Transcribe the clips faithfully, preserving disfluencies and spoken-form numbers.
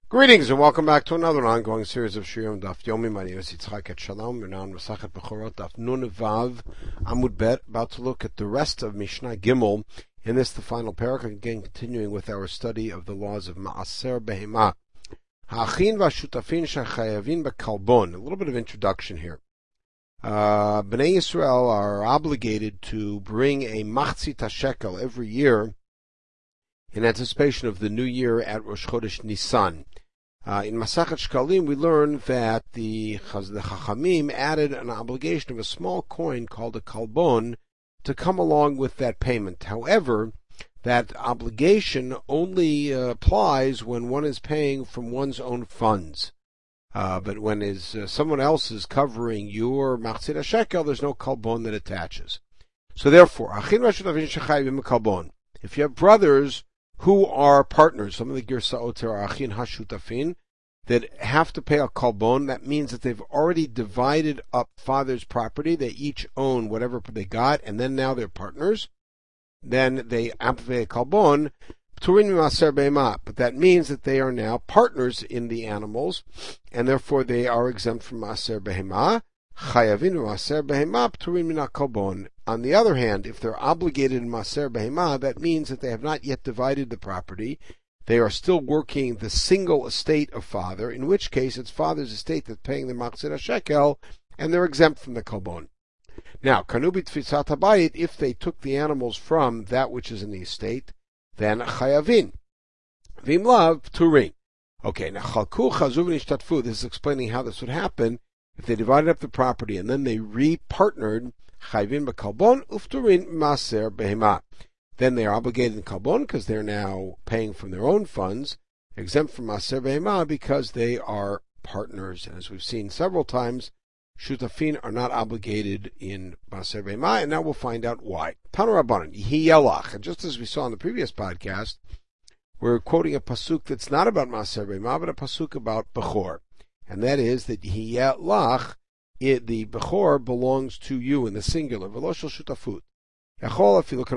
Greetings and welcome back to another ongoing series of Shiurim Daf Yomi. My name is Yitzchak Etshalom. We're now on Masachet Bechorot Daf Nun Vav Amud Bet, about to look at the rest of Mishnah Gimel. In this, the final parak, again continuing with our study of the laws of Ma'aser Behema. Ha'achin v'ashutafin shechayavin b'kalbon. A little bit of introduction here. Uh, Bnei Yisrael are obligated to bring a machzit shekel every year in anticipation of the new year at Rosh Chodesh Nisan. Uh, in Masachet Shkalim, we learn that the, the Chachamim added an obligation of a small coin called a kalbon to come along with that payment. However, that obligation only uh, applies when one is paying from one's own funds. Uh, but when is uh, someone else is covering your machzit shekel, there's no kalbon that attaches. So therefore, achin v'ashutafin shechayavim b'kalbon. If you have brothers who are partners, some of the Girsaot are Achin HaShutafin, that have to pay a kalbon. That means that they've already divided up father's property. They each own whatever they got, and then now they're partners. Then they pay a kalbon, Turin Maser Behema. But that means that they are now partners in the animals, and therefore they are exempt from Maser Behema. Chayavin Maser Behema, Turin Mina Kalbon. On the other hand, if they're obligated in Maser Behema, that means that they have not yet divided the property. They are still working the single estate of father, in which case it's father's estate that's paying the Machzit shekel, and they're exempt from the Kalbon. Now, Kanubi Tfisat Habayit, if they took the animals from that which is in the estate, then Chayavin. Vimlav Turin. Okay, now Chalku Chazuv Nishtatfu, this is explaining how this would happen. If they divided up the property and then they re-partnered, Chayvin b'kalbon ufturin maser behema. Then they are obligated in kalbon because they're now paying from their own funds, exempt from maser behema because they are partners. And as we've seen several times, shutafin are not obligated in maser behema, and now we'll find out why. Tanu Rabbanan, Yehi Yelach. And just as we saw in the previous podcast, we're quoting a pasuk that's not about maser behema, but a pasuk about Bechor. And that is that Yehi Yelach, It, the Bechor belongs to you in the singular. Veloshel shutafut. If you look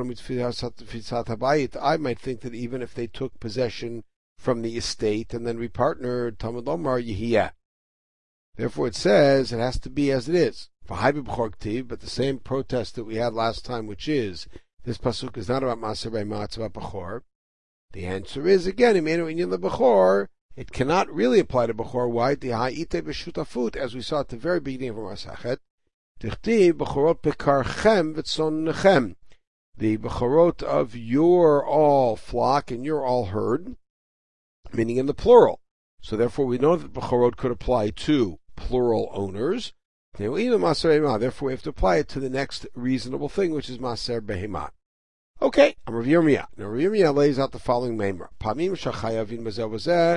at I might think that even if they took possession from the estate and then repartnered, Talmud Lomar Yehiyah. Therefore it says it has to be as it is. But the same protest that we had last time, which is, this pasuk is not about Maser Behema, it's about Bechor. The answer is, again, Imenu Inyan the Bechor, it cannot really apply to Bechor. Why? The ha'ite b'shutafut, as we saw at the very beginning of our Masachet. Tichtiv b'chorot bekarchem v'tzonnechem. The bechorot of your all flock and your all herd, meaning in the plural. So therefore we know that bechorot could apply to plural owners. Therefore we have to apply it to the next reasonable thing, which is Maser Behema. Okay, I'm Rav Yirmiyah. Now Rav Yirmiyah lays out the following memra. Pamim shachayavin mazeh v'zeh.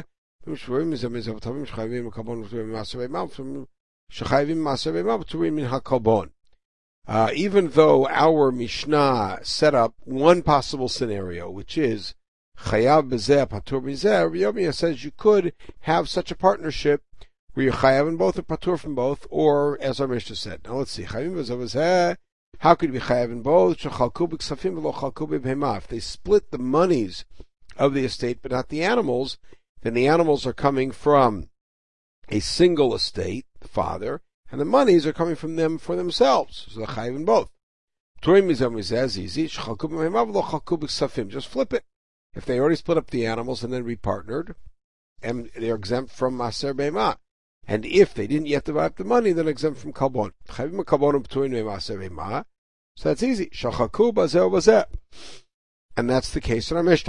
Uh, even though our Mishnah set up one possible scenario, which is chayav b'zeh patur b'zeh, Rav Yirmiyah says you could have such a partnership where you're chayav in both or patur from both, or as our Mishnah said. Now let's see. Chayavim b'zeh v'zeh. How could you be chayav in both? Shechalku b'ksafim v'lo chalku b'behema. If they split the monies of the estate but not the animals, then the animals are coming from a single estate, the father, and the monies are coming from them for themselves. So they're chayiv in both. Just flip it. If they already split up the animals and then repartnered, and they're exempt from Maser Behema. And if they didn't yet divide up the money, then exempt from Kalbon. So that's easy. And that's the case in our Mishnah.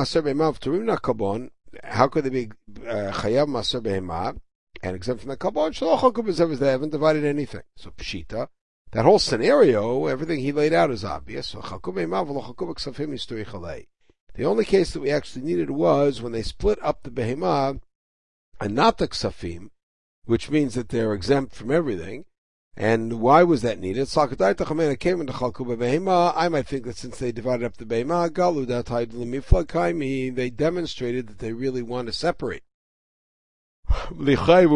How could they be chayav maser behema and exempt from the kalbon? They haven't divided anything. So pshita, that whole scenario, everything he laid out is obvious. So the only case that we actually needed was when they split up the behema and not the ksafim, which means that they're exempt from everything. And why was that needed? I might think that since they divided up the behema, they demonstrated that they really want to separate. We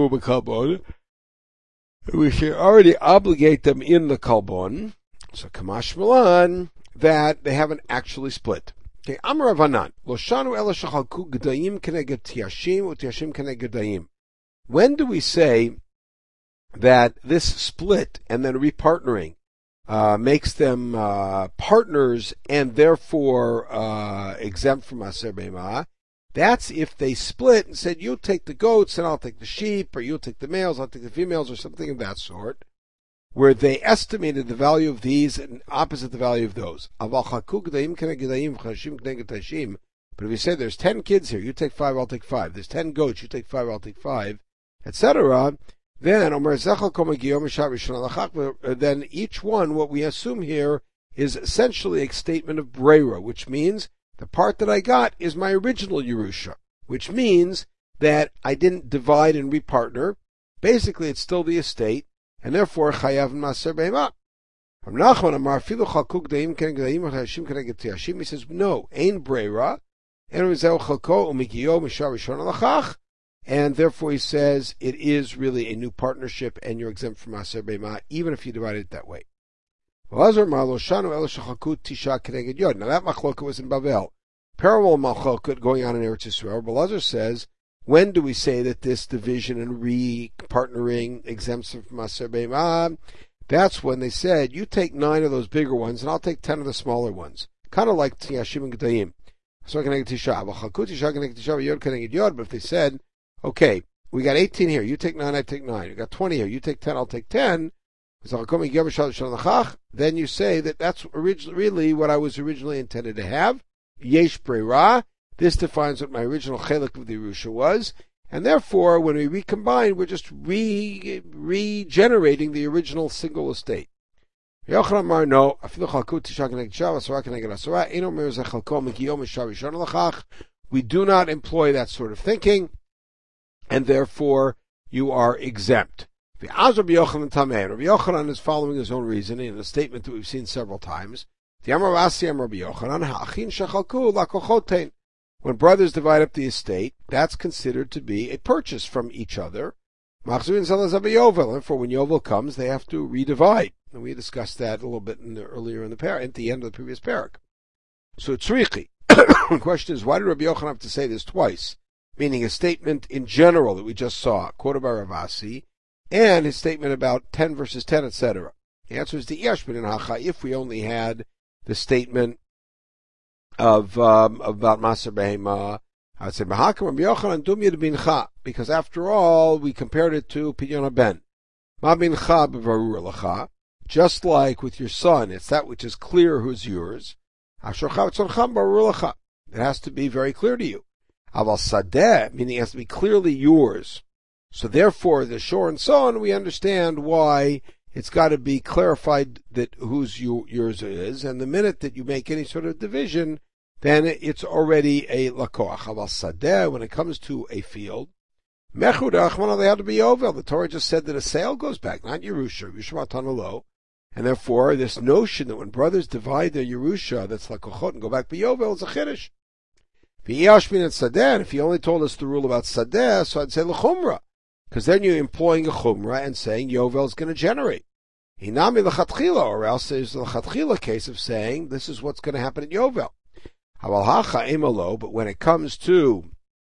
should already obligate them in the kalbon. So kamash malan, that they haven't actually split. Okay, Amar Ravanan, Lo shanu ela shechalku gedayim keneged tiyashim utiyashim keneged gedayim. When do we say that this split and then repartnering uh, makes them uh, partners and therefore uh, exempt from Maser Beimah? That's if they split and said, you take the goats and I'll take the sheep, or you take the males, I'll take the females, or something of that sort, where they estimated the value of these and opposite the value of those. But if you say there's ten kids here, you take five, I'll take five. There's ten goats, you take five, I'll take five, et cetera. Then, then each one, what we assume here, is essentially a statement of Breira, which means the part that I got is my original Yerusha, which means that I didn't divide and repartner. Basically, it's still the estate, and therefore chayav maser beimah. From Nachman Amar filu chalkuk daim ken gedaim hashim ken getiyashim. He says no, ein breira, and rizeu chalko umikiyo mishar rishon alachach, and therefore he says it is really a new partnership, and you're exempt from maser beimah even if you divide it that way. Now that machloket was in Bavel. Parallel machloket going on in Eretz Yisrael. Belazar says, when do we say that this division and re-partnering exempts from Maser Beimah? That's when they said, you take nine of those bigger ones, and I'll take ten of the smaller ones. Kind of like Tiyashim and Gedayim. But if they said, okay, we got eighteen here, you take nine, I take nine. We got twenty here, you take ten, I'll take ten. Then you say that that's originally really what I was originally intended to have. Yesh Breira. This defines what my original chelik of the Yerusha was, and therefore, when we recombine, we're just re regenerating the original single estate. Yochanan Mar no. We do not employ that sort of thinking, and therefore you are exempt. The Azar B'Yochanan Tameh. Rabbi Yochanan is following his own reasoning in a statement that we've seen several times. The Amar Rasi Amar Rabbi Yochanan Ha'achin Shechalku Lakochotein. When brothers divide up the estate, that's considered to be a purchase from each other. Machzurin Zalazah Yovel, and for when Yovel comes, they have to redivide. And we discussed that a little bit in the, earlier in the par at the end of the previous parak. So tzrichi. The question is, why did Rabbi Yochanan have to say this twice? Meaning a statement in general that we just saw, quoted by Ravasi, and his statement about ten versus ten, et cetera. The answer is the Yashbin in Hacha, if we only had the statement of um, about Maser Behema, I would say Mahakam Rabbi Yochanan Dum Yid Bincha, because after all we compared it to Pidyon Ben. Ma Bincha B'Varur Lacha, just like with your son, it's that which is clear who's yours. Asher Chav Barur Lacha, it has to be very clear to you. Aval Sadeh, meaning it has to be clearly yours. So therefore, the shore and so on, we understand why it's got to be clarified that whose you, yours is, and the minute that you make any sort of division, then it's already a lakoach. Aval sadeh, when it comes to a field, mechud achman, they had to be yovel. The Torah just said that a sale goes back, not Yerusha, Yerusha Matanalo, and therefore this notion that when brothers divide their Yerusha, that's lakochot, and go back to yovel, is a chiddush. V'yashmin and sadeh, and if you only told us the rule about sadeh, so I'd say l'chumra. Because then you're employing a chumrah and saying Yovel is going to generate. Hinami l'chatchila, or else there's the l'chatchila case of saying this is what's going to happen at Yovel. Haval hacha emalo, but when it comes to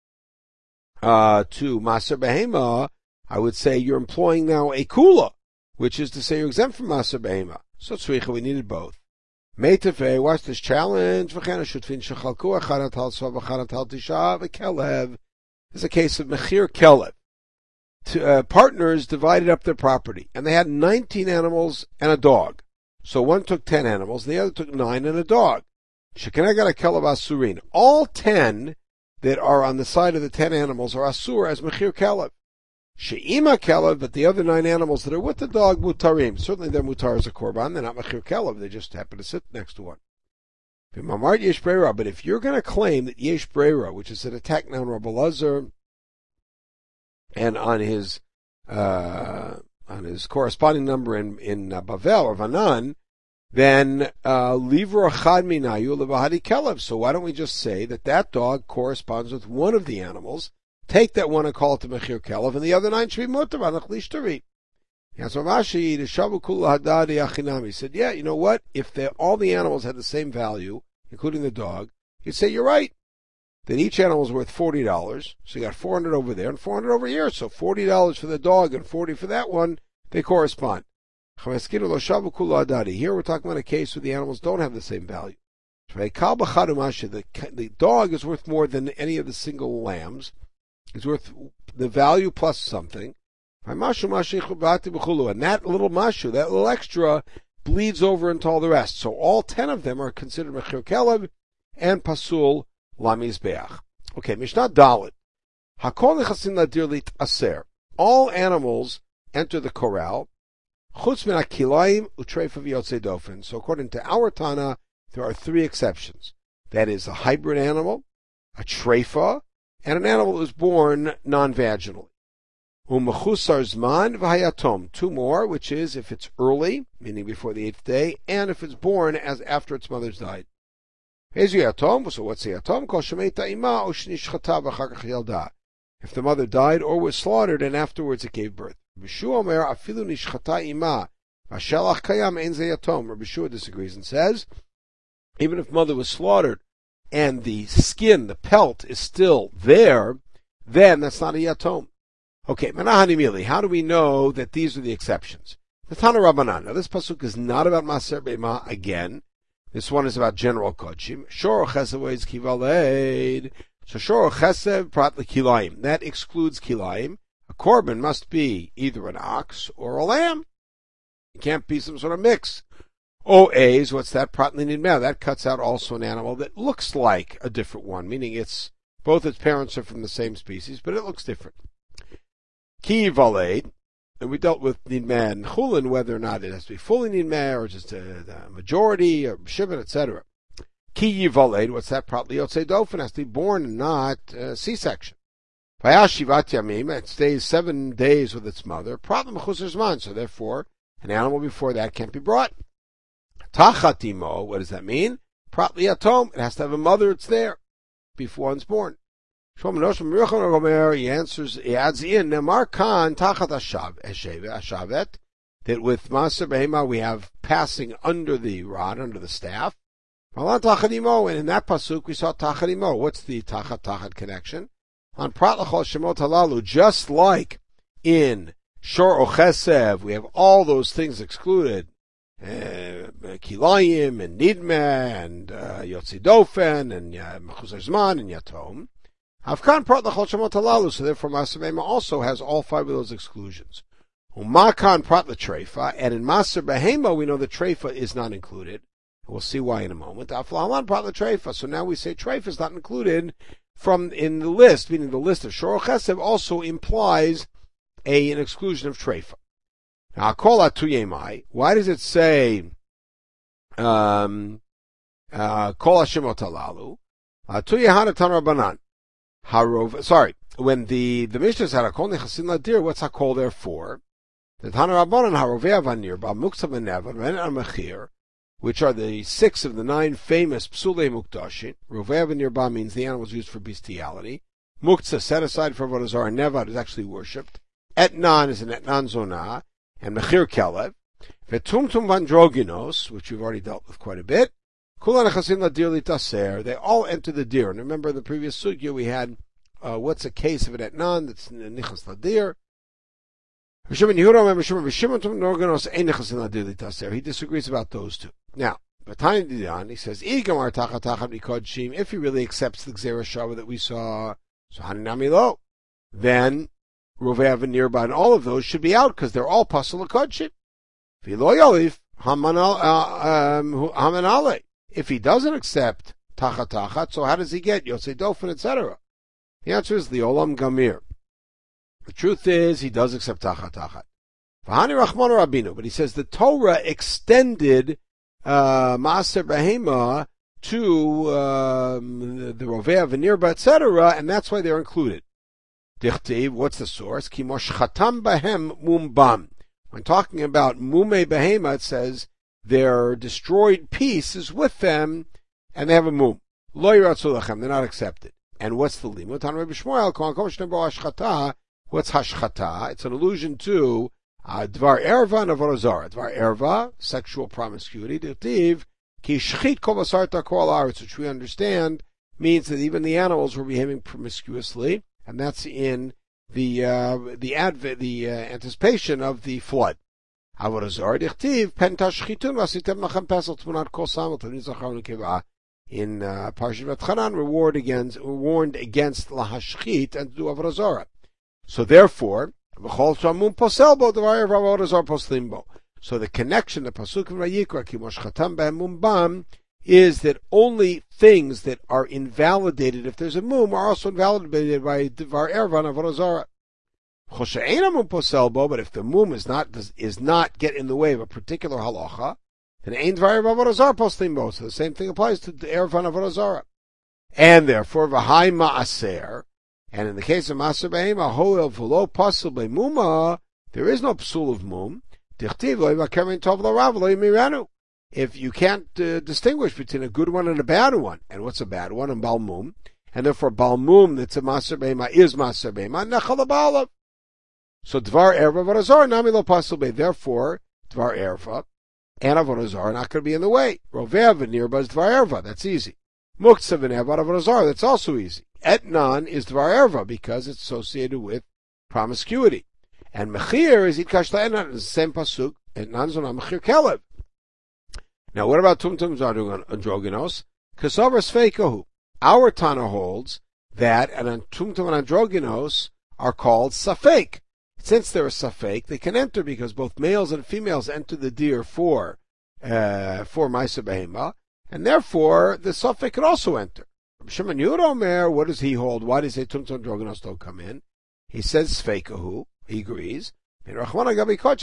uh, to Maser Behema, I would say you're employing now a kula, which is to say you're exempt from Maser Behema. So tzricha, we needed both. Meitefei, what's this challenge? V'chena shutfin shechalku achanat hal sva v'chanat hal tisha v'kelev. It's a case of mechir kelev. Uh, partners divided up their property, and they had nineteen animals and a dog. So one took ten animals, and the other took nine and a dog. Shekeneged hakelev asurin. All ten that are on the side of the ten animals are asur as mechir kelev. She'ima kelev, but the other nine animals that are with the dog, mutarim. Certainly they're mutar as a korban, they're not mechir kelev, they just happen to sit next to one. But if you're going to claim that yesh breira, which is an attack now on Rabbi Lazar, and on his uh, on his corresponding number in in uh, Bavel or Vanan, then livra chad minayu levahadi kelev. So why don't we just say that that dog corresponds with one of the animals? Take that one and call it the mechir kelev, and the other nine should be mutar anachlish tari. He said, yeah, you know what? If all the animals had the same value, including the dog, you'd say you're right. That each animal is worth forty dollars. So you got four hundred over there and four hundred over here. So forty dollars for the dog and forty for that one. They correspond. Here we're talking about a case where the animals don't have the same value. The, the dog is worth more than any of the single lambs. It's worth the value plus something. And that little mashu, that little extra, bleeds over into all the rest. So all ten of them are considered mechir kelev and pasul lamizbeach. Okay, Mishnah Dalet. Hakol nechasin ladir lit aser. All animals enter the corral. Chutz min hakilayim utreifa v'yotzei dofen. So according to our Tana, there are three exceptions. That is a hybrid animal, a treifa, and an animal that was born non-vaginally. Umechusar zman v'hayatom. Two more, which is if it's early, meaning before the eighth day, and if it's born as after its mother's died. So what's the yatom? Kol shemeita ima o shnishchata v'achar kach yalda. If the mother died or was slaughtered and afterwards it gave birth. Rabbi Shua omer afilu nishchata ima v'shalach kayam ein ze yatom. Rabbi Shua disagrees and says, even if mother was slaughtered and the skin, the pelt, is still there, then that's not a yatom. Okay, manahani mili. How do we know that these are the exceptions? The Tana Rabbanan. Now this pasuk is not about maser be'ima again. This one is about general kodshim. Shor chesev is kivaleid. So shor chesev prat kilayim. That excludes kilayim. A korban must be either an ox or a lamb. It can't be some sort of mix. O A's, what's that? Prat linid meh. That cuts out also an animal that looks like a different one, meaning it's both its parents are from the same species, but it looks different. Ki valed, and we dealt with nidmeh and chulin, whether or not it has to be fully nidmeh or just a, a majority or shivin, et cetera. Ki valed, what's that? Prat liyotzei dofen, has to be born and not uh, C-section. Vayashivat yamim, it stays seven days with its mother. Prat l'mechusar zman, so therefore an animal before that can't be brought. Tachat imo, what does that mean? Prat liyatom, it has to have a mother. It's there before one's born. He answers, he adds in, Nemar Khan Tachat Ashavet, that with Maser Behema we have passing under the rod, under the staff. And in that pasuk we saw Tachat Imo. What's the Tachat Tachat connection? On Prat L'chol Shemot Halalu, just like in Shor o Chesev, we have all those things excluded. Uh, Kilayim and Nidmeh and uh, Yotzi Dofen and Mechusar Zman and Yatom. Havkan Prat L'chol Shemot Halalu, so therefore Maser Behema also has all five of those exclusions. Umakan Prat L'treifa, and in Maser Behema we know the treifa is not included. We'll see why in a moment. Aflalan Prat L'treifa, so now we say treifa is not included from in the list, meaning the list of Shor Chesev also implies a, an exclusion of treifa. Now, Kol Atuyemai, why does it say um, uh, Kol Hashemot Halalu? Atuyehana Tan Rabbanan. Harov, sorry, when the, the Mishnah said Hakol Nechasin Ladir, what's Hakol there for? The Tana Rabbanan Harovei Avanir, Ba Muktzah Benevan, Ven Amachir, which are the six of the nine famous Psulei Mukdashin. Rovei Avanir Ba means the animals used for bestiality. Muktzah, set aside for Avodah Zarah, Nevad is actually worshipped. Etnan is an Etnan Zonah, and Mechir Kelev. Vetumtum Vandroginos, which we've already dealt with quite a bit. Kulan Nechasin Ladir Litaser, they all enter the dir. And remember in the previous sugya we had, uh, what's a case of an etnan that's Nichas Ladir? He disagrees about those two. Now, he says, if he really accepts the Gzera Shava that we saw, so Haninamilo, then Rovei Avanir and all of those should be out because they're all Pasal Kodshim. If he doesn't accept Tachat Tachat, so how does he get Yotzei Dofen, et cetera? The answer is the Olam Gamir. The truth is, he does accept Tachat Tachat. V'hani Rachman Rabinu, but he says the Torah extended uh, Maaser Behema to um, the Rovei Avanir, et cetera, and that's why they're included. Dichtiv, what's the source? Ki moshchatam bahem mumbam. When talking about Mume Behema, it says their destroyed piece is with them, and they have a mum. Lo yiratzu lachem, they're not accepted. And what's the limud? Tan Rabbi Shmuel, kol kom shnebo hashchata. What's hashchata? It's an allusion to uh, dvar erva and avodah zarah. Dvar erva, sexual promiscuity. Dichtiv, ki shchit kol basar takol aretz, which we understand means that even the animals were behaving promiscuously, and that's in the uh, the adv- the uh, anticipation of the flood. In uh, Parshat Vatchanan, reward against, warned against lahashchit and to do avodah zarah. So therefore, so the connection to Pasuk Vayikra Kimosh Chatam B'Mum Bam is that only things that are invalidated if there's a mum are also invalidated by Dvar Ervan Avodah Zarah. But if the mum is not is not get in the way of a particular halacha, then Ein Dvar Avodah Zarah Poslim Bo. So the same thing applies to the Ervan Avodah Zarah. And therefore, V'hai Ma'aser, and in the case of Maser Behema, Hoel V'lo Pasul Be'muma, there is no psul of mum. If you can't uh, distinguish between a good one and a bad one, and what's a bad one? And balmum, and therefore balmum that's a maser beima is maser beima nechal ba'alav. So dvar erva avodah nami lo pasul be. Therefore, dvar erva and avodah zarah are not going to be in the way. Roveh v'nirba is dvar erva. That's easy. Muktzah v'neva avodah zarah. That's also easy. Etnan is dvar erva because it's associated with promiscuity. And mechir is itkashla enan, the same pasuk. Etnan zona mechir kelev. Now, what about tumtum androgynos? Kasavar sfeikahu. Our Tana holds that an tumtum and androgynos are called safek. Since they're a safek, they can enter because both males and females enter the deer for uh, for Maisa Behema, and therefore the safek can also enter. Shimon Yehuda, what does he hold? Why does he say tumtum androgynos don't come in? He says sfeikahu. He agrees. When the Torah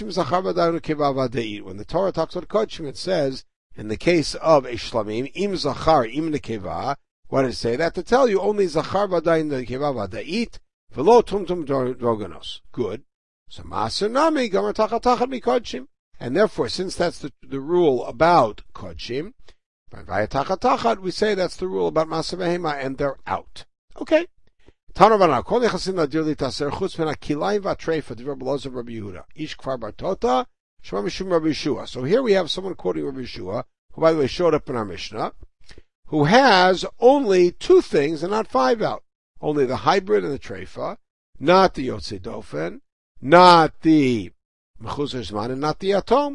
talks about kochim, it says, in the case of a shlamim, im zachar im nekeva, what does it say? That to tell you only zachar v'adayin nekeva v'adait, v'lo tumtum droganos. Good. So maser nami gamar tachat tachat mikodshim. And therefore, since that's the, the rule about kodshim, v'aya tachat tachat, we say that's the rule about maser behema, and they're out. Okay. Tanavana, kol nechasim nadir litaser chutz min hakilayim v'atreifa, divrei b'lozav Rabbi Yehuda, ish kfar bartota, shema mishum Rabbi Yeshua. So here we have someone quoting Rabbi Yeshua, who by the way showed up in our Mishnah, who has only two things and not five out. Only the hybrid and the treifa, not the yotzei dofen, not the mechuzar zman, and not the atom.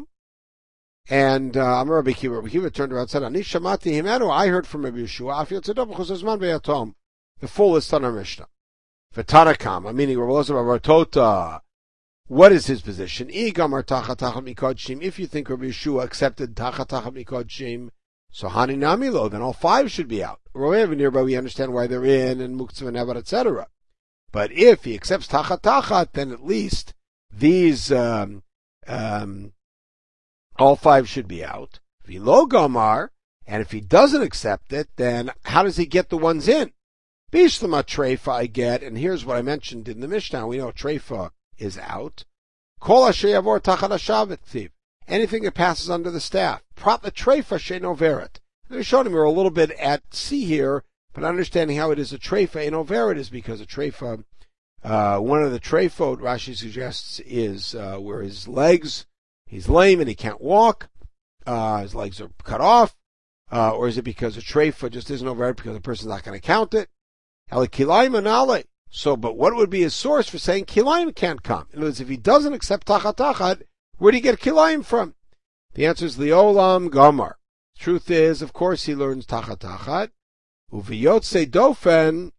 And uh, Amar Rabbi Kiva, Rabbi Kiva turned around and said, Ani shamati himenu, I heard from Rabbi Yeshua, af yotzei dofen, mechuzar zman ve'atom. The full list on our Mishnah. V'tanakama, meaning Rabbi Elazar bar Tota, what is his position? Igamar tachat tachat mikodshim. If you think Rabbi Yeshua accepted tachat tachat mikodshim, so hani namilo, then all five should be out. Roev nearby, we understand why they're in, and muktzah and et cetera. But if he accepts tachat tachat, then at least these um, um, all five should be out. V'lo gamar, and if he doesn't accept it, then how does he get the ones in? Bishlama treifa I get, and here's what I mentioned in the Mishnah. We know treifa is out. Kol hasheyavor tachat hashavet tiv. Anything that passes under the staff. Prat the treifa she'no veret. We showed him we're a little bit at sea here, but understanding how it is a treifa eno veret is because a treifa, uh, one of the treifot Rashi suggests is uh, where his legs, he's lame and he can't walk, uh, his legs are cut off, uh, or is it because a treifa just isn't over because the person's not going to count it? Halikilayim anale. So, but what would be his source for saying kilayim can't come? In other words, if he doesn't accept tachat tachat, where do you get kilayim from? The answer is liolam gamar. Truth is, of course, he learns tachat tachat. Uviyotze dofen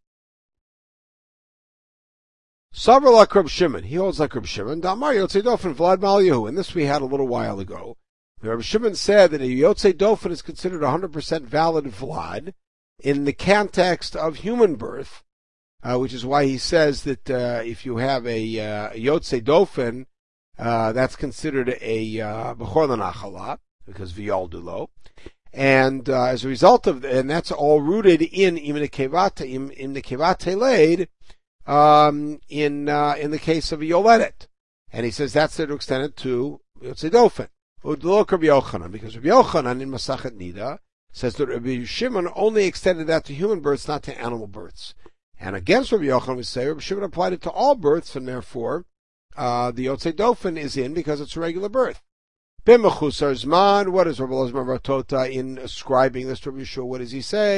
savar like Reb Shimon. He holds like Reb Shimon. Damar yotze dofen vlad malyahu. And this we had a little while ago. Reb Shimon said that a yotze dofen is considered one hundred percent valid vlad in the context of human birth. Uh, which is why he says that uh, if you have a, uh, a Yotze Dofen, uh, that's considered a Bechor L'Nachala, because V'yol Dulo. And uh, as a result of, and that's all rooted in Im Nekevat Im Nekevat Leid, um, in uh, in the case of a Yoledet. And he says that's to extend it to Yotze Dofen. Udlok Rabbi Yochanan, because Rabbi Yochanan in Masachet Nida says that Rabbi Shimon only extended that to human births, not to animal births. And against Rabbi Yochanan, we say Rabbi Shimon applied it to all births, and therefore uh, the Yotzei Dofen is in because it's a regular birth. B'mechusar zman, what is Rabbi Elazar bar Tota in ascribing this to Rabbi Yeshua? What does he say?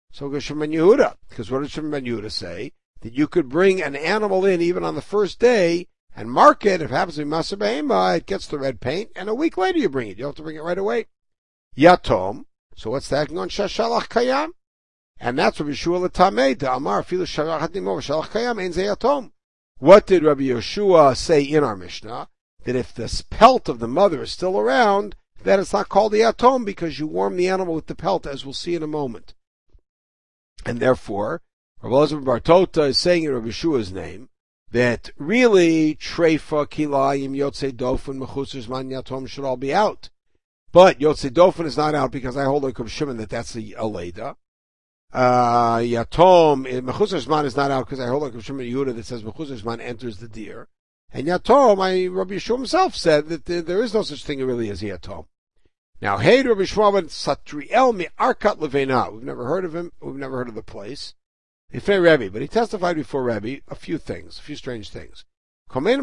So goes Shimon ben Yehuda, because what did Shimon ben Yehuda say? That you could bring an animal in even on the first day and mark it. If it happens to be Maser Behema, it gets the red paint, and a week later you bring it. You don't have to bring it right away. Yatom. So what's that? On Shashalach Kayam. And that's Rabbi Yeshua L'Tamei. The Amar Filu Shalach Hadimo Shalach Kayam Ein Ze Yatom. What did Rabbi Yeshua say in our Mishnah? That if the pelt of the mother is still around, then it's not called the Yatom because you warm the animal with the pelt, as we'll see in a moment. And therefore, Rabbi Elazar bar Tota is saying in Rabbi Yeshua's name that really Treifa, Kilayim, Yotzei Dofen, Mechusar Zman Yatom should all be out. But Yotzei Dofen is not out because I hold like Rabbi Shimon that that's the Aleda. Uh, Yatom, Mechusar Zman is not out because I hold like Rabbi Shimon Yehuda that says Mechusar Zman enters the deer. And Yatom, I, Rabbi Yeshua himself said that there, there is no such thing really as Yatom. Now, hey, Rabbi Shmuel Satriel mi Arkat Levena. We've never heard of him. We've never heard of the place. Ifei Rebbe, but he testified before Rebbe a few things, a few strange things. In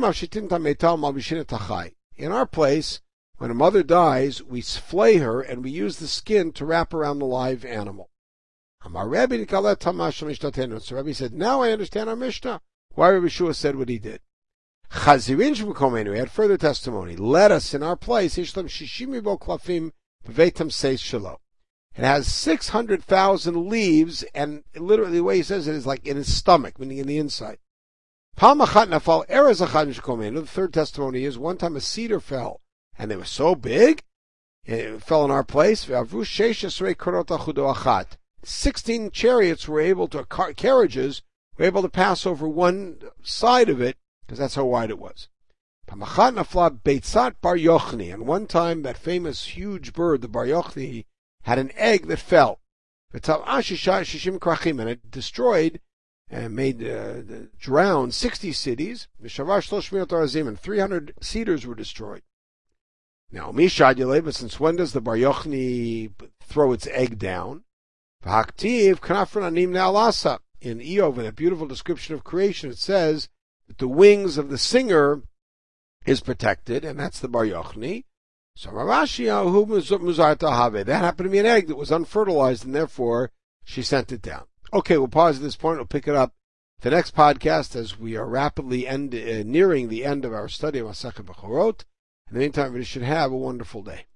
our place, when a mother dies, we flay her and we use the skin to wrap around the live animal. So Rebbe said, now I understand our Mishnah. Why Rabbi Yeshua said what he did. We had further testimony. Let us in our place. It has six hundred thousand leaves, and literally the way he says it is like in his stomach, meaning in the inside. The third testimony is one time a cedar fell, and they were so big, it fell in our place. Sixteen chariots were able to, carriages were able to pass over one side of it, because that's how wide it was. And one time that famous huge bird, the Bar Yochni, had an egg that fell. And it destroyed and made uh, drowned sixty cities. And three hundred cedars were destroyed. Now, but since when does the Bar Yochni throw its egg down? In Eov, in a beautiful description of creation, it says that the wings of the singer is protected, and that's the Bar Yochni. So that happened to be an egg that was unfertilized, and therefore she sent it down. Okay, we'll pause at this point. We'll pick it up the next podcast as we are rapidly end, uh, nearing the end of our study of Masechet Bechorot. In the meantime, we should have a wonderful day.